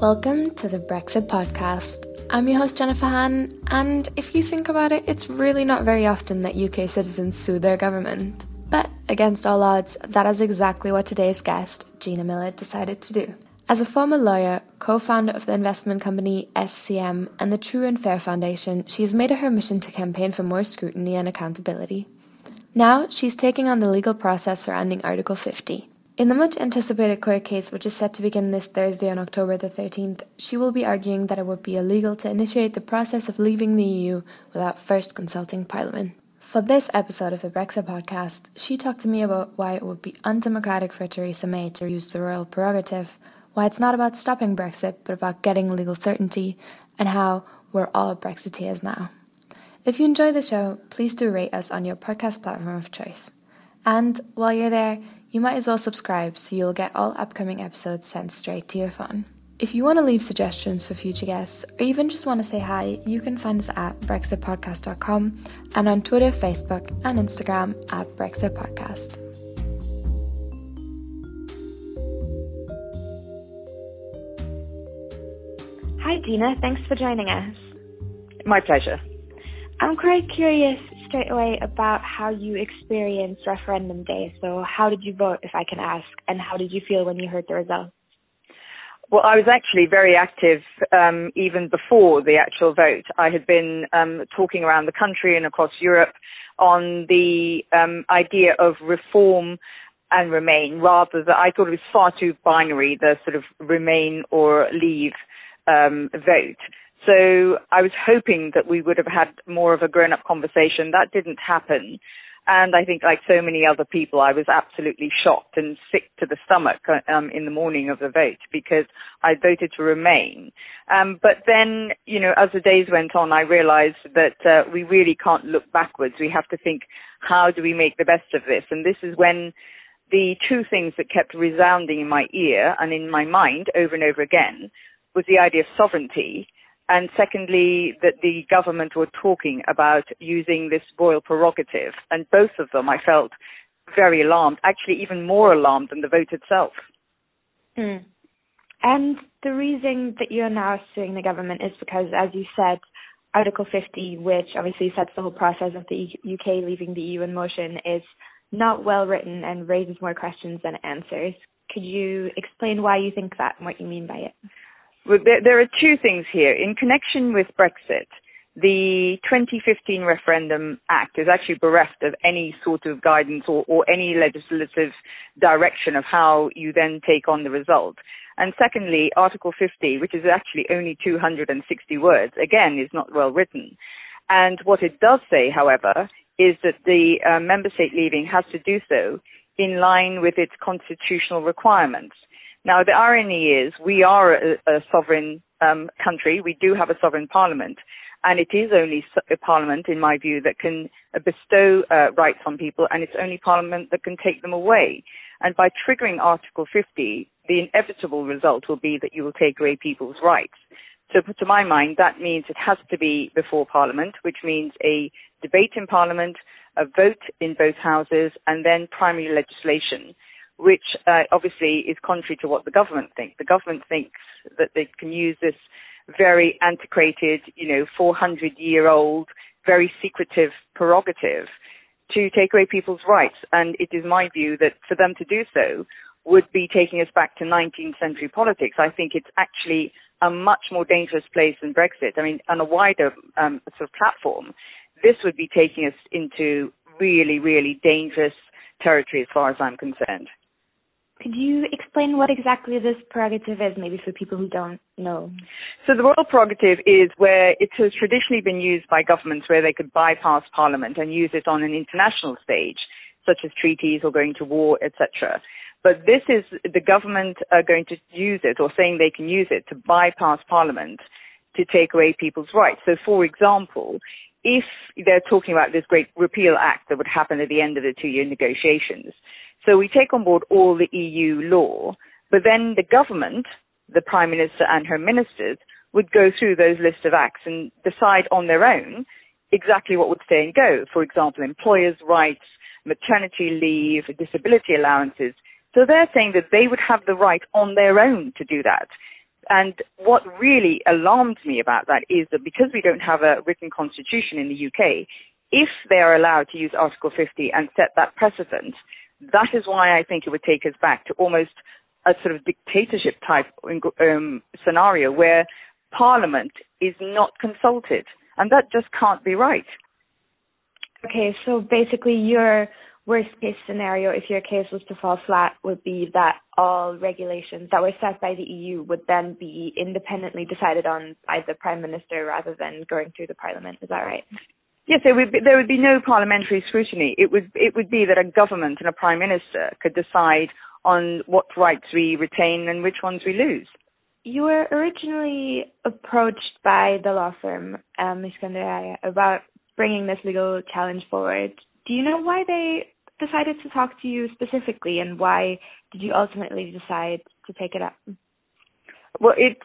Welcome to the Brexit podcast. I'm your host Jennifer Han, and if you think about it, it's really not very often that UK citizens sue their government. But against all odds, that is exactly what today's guest, Gina Miller, decided to do. As a former lawyer, co-founder of the investment company SCM and the True and Fair Foundation, she has made it her mission to campaign for more scrutiny and accountability. Now, she's taking on the legal process surrounding Article 50. In the much-anticipated court case, which is set to begin this Thursday on October the 13th, she will be arguing that it would be illegal to initiate the process of leaving the EU without first consulting Parliament. For this episode of the Brexit podcast, she talked to me about why it would be undemocratic for Theresa May to use the royal prerogative, why it's not about stopping Brexit, but about getting legal certainty, and how we're all Brexiteers now. If you enjoy the show, please do rate us on your podcast platform of choice. And while you're there, you might as well subscribe so you'll get all upcoming episodes sent straight to your phone. If you want to leave suggestions for future guests, or even just want to say hi, you can find us at brexitpodcast.com and on Twitter, Facebook, and Instagram at Brexit Podcast. Hi Gina, thanks for joining us. My pleasure. I'm quite curious straight away about how you experienced referendum day. So how did you vote, if I can ask, and how did you feel when you heard the results? Well, I was actually very active even before the actual vote. I had been talking around the country and across Europe on the idea of reform and remain, rather than I thought it was far too binary, the sort of remain or leave vote. So I was hoping that we would have had more of a grown-up conversation. That didn't happen. And I think, like so many other people, I was absolutely shocked and sick to the stomach in the morning of the vote because I voted to remain. But then, as the days went on, I realized that we really can't look backwards. We have to think, how do we make the best of this? And this is when the two things that kept resounding in my ear and in my mind over and over again was the idea of sovereignty. And secondly, that the government were talking about using this royal prerogative. And both of them, I felt very alarmed, actually even more alarmed than the vote itself. Mm. And the reason that you're now suing the government is because, as you said, Article 50, which obviously sets the whole process of the UK leaving the EU in motion, is not well written and raises more questions than it answers. Could you explain why you think that and what you mean by it? Well, there are two things here. In connection with Brexit, the 2015 Referendum Act is actually bereft of any sort of guidance or any legislative direction of how you then take on the result. And secondly, Article 50, which is actually only 260 words, again, is not well written. And what it does say, however, is that the member state leaving has to do so in line with its constitutional requirements. Now, the irony is we are a sovereign country. We do have a sovereign parliament, and it is only a parliament, in my view, that can bestow rights on people, and it's only parliament that can take them away. And by triggering Article 50, the inevitable result will be that you will take away people's rights. So to my mind, that means it has to be before Parliament, which means a debate in Parliament, a vote in both houses, and then primary legislation, which obviously is contrary to what the government thinks. The government thinks that they can use this very antiquated, 400-year-old, very secretive prerogative to take away people's rights. And it is my view that for them to do so would be taking us back to 19th century politics. I think it's actually a much more dangerous place than Brexit. I mean, on a wider sort of platform, this would be taking us into really, really dangerous territory as far as I'm concerned. Could you explain what exactly this prerogative is, maybe for people who don't know? So the royal prerogative is where it has traditionally been used by governments where they could bypass Parliament and use it on an international stage, such as treaties or going to war, etc. But this is the government are going to use it, or saying they can use it, to bypass Parliament to take away people's rights. So, for example, if they're talking about this great repeal act that would happen at the end of the 2-year negotiations, so we take on board all the EU law, but then the government, the Prime Minister and her ministers, would go through those lists of acts and decide on their own exactly what would stay and go. For example, employers' rights, maternity leave, disability allowances. So they're saying that they would have the right on their own to do that. And what really alarmed me about that is that because we don't have a written constitution in the UK, if they are allowed to use Article 50 and set that precedent, that is why I think it would take us back to almost a sort of dictatorship type scenario where Parliament is not consulted. And that just can't be right. Okay, so basically your worst case scenario, if your case was to fall flat, would be that all regulations that were set by the EU would then be independently decided on by the Prime Minister rather than going through the Parliament. Is that right? Yes, there would be no parliamentary scrutiny. It would be that a government and a Prime Minister could decide on what rights we retain and which ones we lose. You were originally approached by the law firm, Iskandariya, about bringing this legal challenge forward. Do you know why they decided to talk to you specifically, and why did you ultimately decide to take it up? Well, it's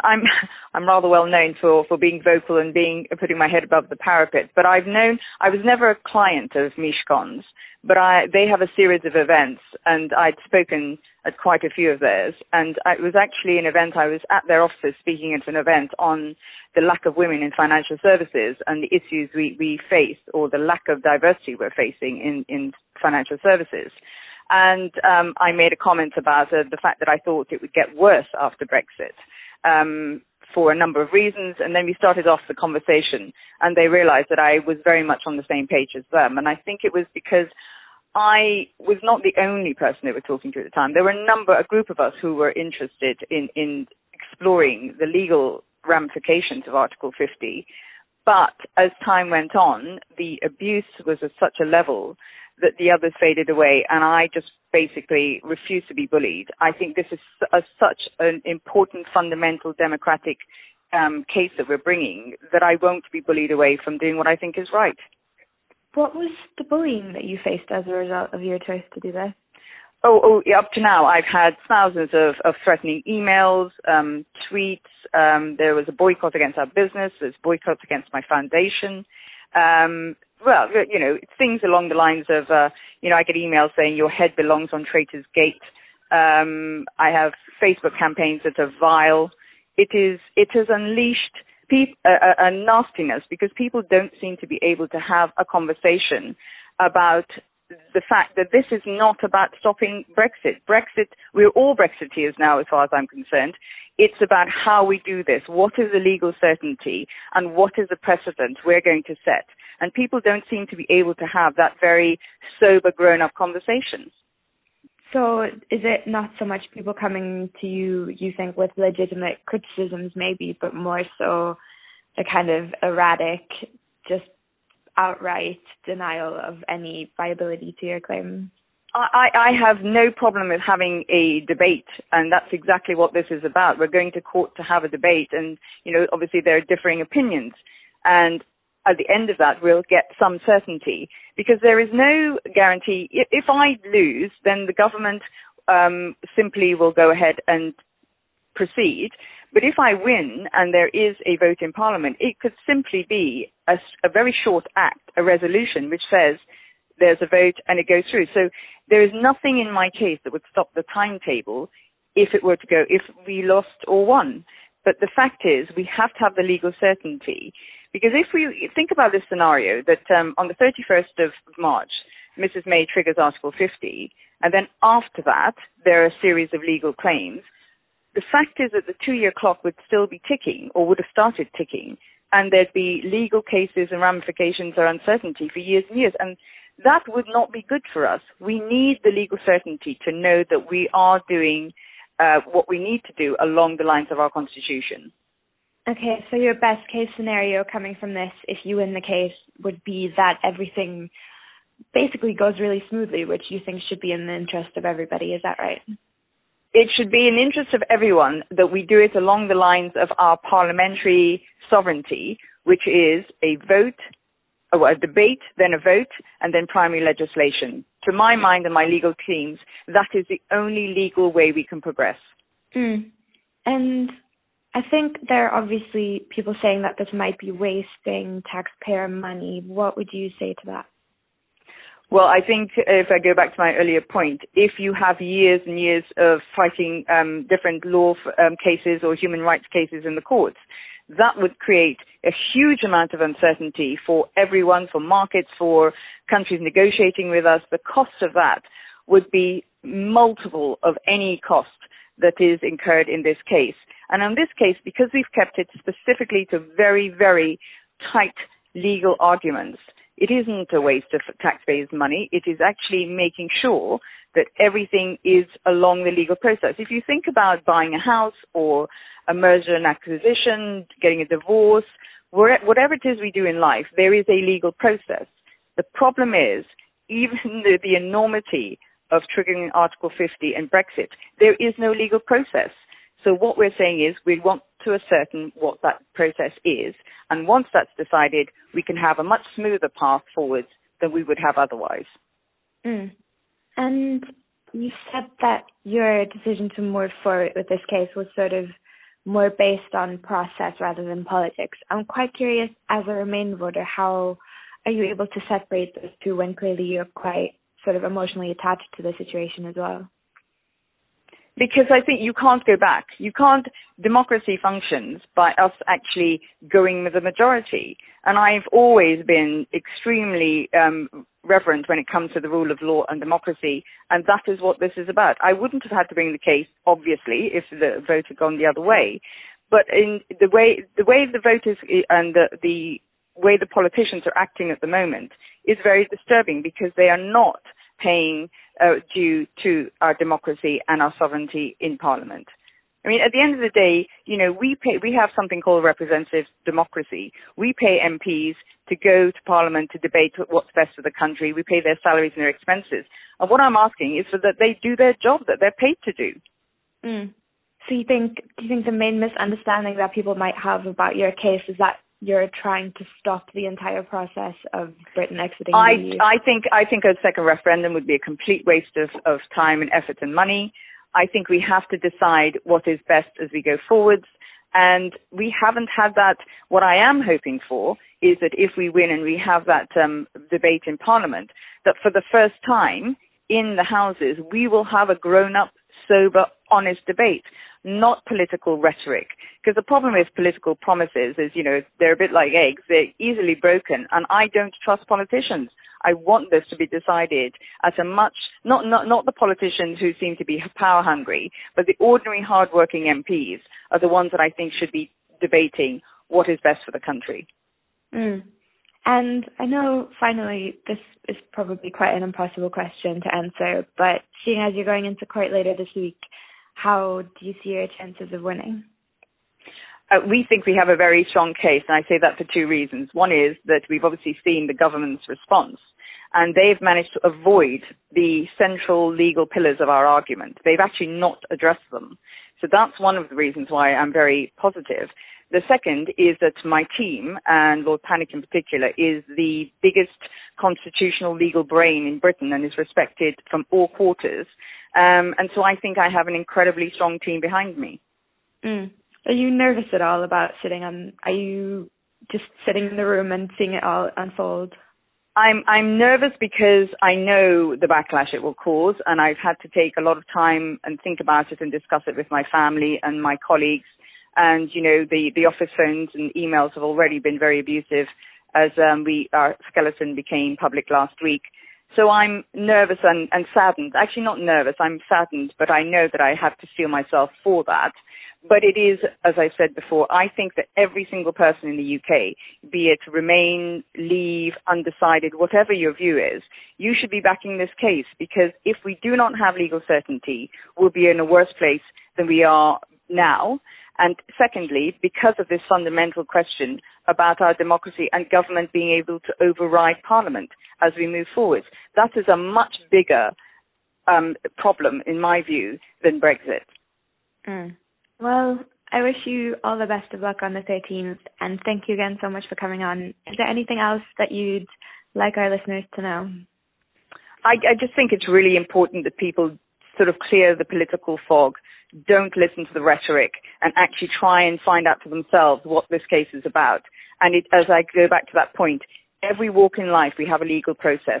I'm rather well known for being vocal and putting my head above the parapet. But I was never a client of Mishkon's, but they have a series of events, and I'd spoken at quite a few of theirs. And it was actually an event, I was at their offices speaking at an event on the lack of women in financial services and the issues we face, or the lack of diversity we're facing in financial services. And I made a comment about the fact that I thought it would get worse after Brexit for a number of reasons. And then we started off the conversation, and they realized that I was very much on the same page as them. And I think it was because I was not the only person they were talking to at the time. There were a group of us who were interested in exploring the legal ramifications of Article 50. But as time went on, the abuse was at such a level that the others faded away, and I just basically refused to be bullied. I think this is such an important, fundamental democratic case that we're bringing that I won't be bullied away from doing what I think is right. What was the bullying that you faced as a result of your choice to do this? Up to now, I've had thousands of threatening emails, tweets. There was a boycott against our business. There's boycotts against my foundation. Well, things along the lines of, I get emails saying your head belongs on Traitors Gate. I have Facebook campaigns that are vile. It has unleashed a nastiness because people don't seem to be able to have a conversation about the fact that this is not about stopping Brexit. We're all Brexiteers now as far as I'm concerned. It's about how we do this. What is the legal certainty and what is the precedent we're going to set? And people don't seem to be able to have that very sober, grown-up conversation. So is it not so much people coming to you think, with legitimate criticisms maybe, but more so a kind of erratic, just outright denial of any viability to your claim? I have no problem with having a debate, and that's exactly what this is about. We're going to court to have a debate, and, obviously there are differing opinions. And at the end of that, we'll get some certainty, because there is no guarantee. If I lose, then the government simply will go ahead and proceed. But if I win and there is a vote in Parliament, it could simply be a very short act, a resolution, which says there's a vote and it goes through. So there is nothing in my case that would stop the timetable if we lost or won. But the fact is, we have to have the legal certainty. Because if we think about this scenario, that on the 31st of March, Mrs. May triggers Article 50, and then after that, there are a series of legal claims, the fact is that the 2-year clock would still be ticking, or would have started ticking, and there'd be legal cases and ramifications or uncertainty for years and years. And that would not be good for us. We need the legal certainty to know that we are doing what we need to do along the lines of our Constitution. Okay, so your best case scenario coming from this, if you win the case, would be that everything basically goes really smoothly, which you think should be in the interest of everybody. Is that right? It should be in the interest of everyone that we do it along the lines of our parliamentary sovereignty, which is a vote, a debate, then a vote, and then primary legislation. To my mind and my legal teams, that is the only legal way we can progress. And I think there are obviously people saying that this might be wasting taxpayer money. What would you say to that? Well, I think if I go back to my earlier point, if you have years and years of fighting different law cases or human rights cases in the courts, that would create a huge amount of uncertainty for everyone, for markets, for countries negotiating with us. The cost of that would be multiple of any cost that is incurred in this case. And in this case, because we've kept it specifically to very, very tight legal arguments, it isn't a waste of taxpayers' money. It is actually making sure that everything is along the legal process. If you think about buying a house or a merger and acquisition, getting a divorce, whatever it is we do in life, there is a legal process. The problem is, even the enormity of triggering Article 50 and Brexit, there is no legal process. So what we're saying is we want to ascertain what that process is. And once that's decided, we can have a much smoother path forward than we would have otherwise. Mm. And you said that your decision to move forward with this case was sort of more based on process rather than politics. I'm quite curious, as a Remain voter, how are you able to separate those two when clearly you're quite sort of emotionally attached to the situation as well? Because I think you can't go back. Democracy functions by us actually going with the majority. And I've always been extremely reverent when it comes to the rule of law and democracy, and that is what this is about. I wouldn't have had to bring the case, obviously, if the vote had gone the other way. But in the way the voters and the way the politicians are acting at the moment is very disturbing, because they are not paying due to our democracy and our sovereignty in Parliament. I mean, at the end of the day, we have something called representative democracy. We pay MPs to go to Parliament to debate what's best for the country. We pay their salaries and their expenses. And what I'm asking is that they do their job that they're paid to do. Mm. So do you think the main misunderstanding that people might have about your case is that you're trying to stop the entire process of Britain exiting the EU? I think a second referendum would be a complete waste of time and effort and money. I think we have to decide what is best as we go forwards. And we haven't had that. What I am hoping for is that if we win and we have that debate in Parliament, that for the first time in the Houses, we will have a grown-up, sober, honest debate, not political rhetoric. Because the problem with political promises is, they're a bit like eggs. They're easily broken. And I don't trust politicians. I want this to be decided at a much, not the politicians who seem to be power hungry, but the ordinary hardworking MPs are the ones that I think should be debating what is best for the country. Mm. And I know, finally, this is probably quite an impossible question to answer, but seeing as you're going into court later this week, how do you see your chances of winning? We think we have a very strong case, and I say that for two reasons. One is that we've obviously seen the government's response, and they've managed to avoid the central legal pillars of our argument. They've actually not addressed them. So that's one of the reasons why I'm very positive. The second is that my team, and Lord Pannick in particular, is the biggest constitutional legal brain in Britain and is respected from all quarters. And so I think I have an incredibly strong team behind me. Mm. Are you nervous at all about are you just sitting in the room and seeing it all unfold? I'm nervous because I know the backlash it will cause, and I've had to take a lot of time and think about it and discuss it with my family and my colleagues. And, the office phones and emails have already been very abusive as our skeleton became public last week. So I'm nervous and saddened. Actually, not nervous, I'm saddened, but I know that I have to steel myself for that. But it is, as I said before, I think that every single person in the UK, be it Remain, Leave, Undecided, whatever your view is, you should be backing this case, because if we do not have legal certainty, we'll be in a worse place than we are now. And secondly, because of this fundamental question about our democracy and government being able to override Parliament as we move forward, that is a much bigger problem, in my view, than Brexit. Mm. Well, I wish you all the best of luck on the 13th, and thank you again so much for coming on. Is there anything else that you'd like our listeners to know? I just think it's really important that people sort of clear the political fog, don't listen to the rhetoric, and actually try and find out for themselves what this case is about. And as I go back to that point, every walk in life we have a legal process.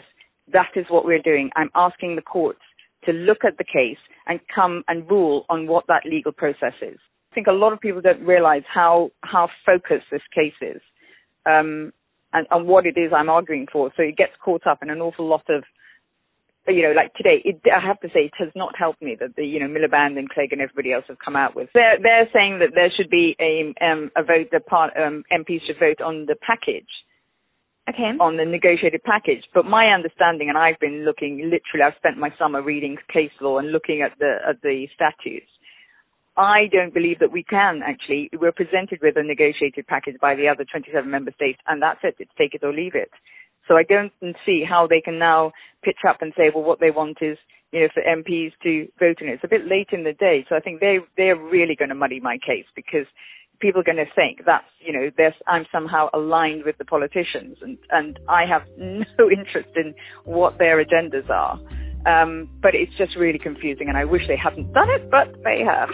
that is what we're doing. I'm asking the courts to look at the case and come and rule on what that legal process is. I think a lot of people don't realize how focused this case is, and what it is I'm arguing for. So it gets caught up in an awful lot of, like today, I have to say, it has not helped me that the, Miliband and Clegg and everybody else have come out with. They're saying that there should be a vote, MPs should vote on the package. Okay. On the negotiated package. But my understanding, and I've been looking, literally, I've spent my summer reading case law and looking at the statutes. I don't believe that we can actually. We're presented with a negotiated package by the other 27 member states, and that's it. It's take it or leave it. So I don't see how they can now pitch up and say, well, what they want is, for MPs to vote on it. It's a bit late in the day, so I think they're really going to muddy my case, because people are going to think that's, I'm somehow aligned with the politicians, and I have no interest in what their agendas are. But it's just really confusing, and I wish they hadn't done it, but they have.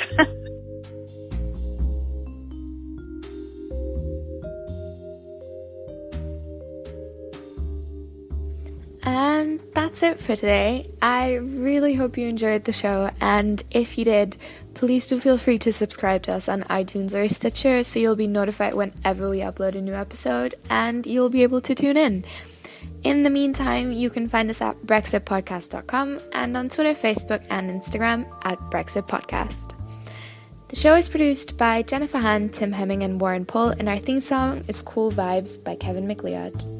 And that's it for today. I really hope you enjoyed the show, and if you did, please do feel free to subscribe to us on iTunes or Stitcher so you'll be notified whenever we upload a new episode, and you'll be able to tune in. In the meantime, you can find us at brexitpodcast.com and on Twitter, Facebook, and Instagram at Brexit Podcast. The show is produced by Jennifer Han, Tim Hemming, and Warren Pohl, and our theme song is Cool Vibes by Kevin MacLeod.